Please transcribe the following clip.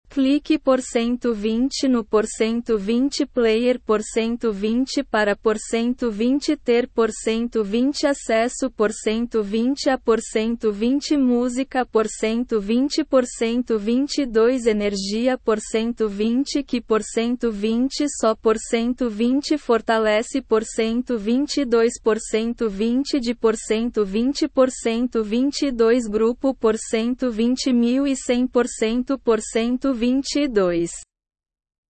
Clique por 120 no por 120 player por 120 para por 120 ter por 120 acesso por 120 a por 120 música por 120 por 122 energia por 120 que por 120 só por 120 fortalece por 122 por 120 de por 120 por 122 grupo por 120.100% por 122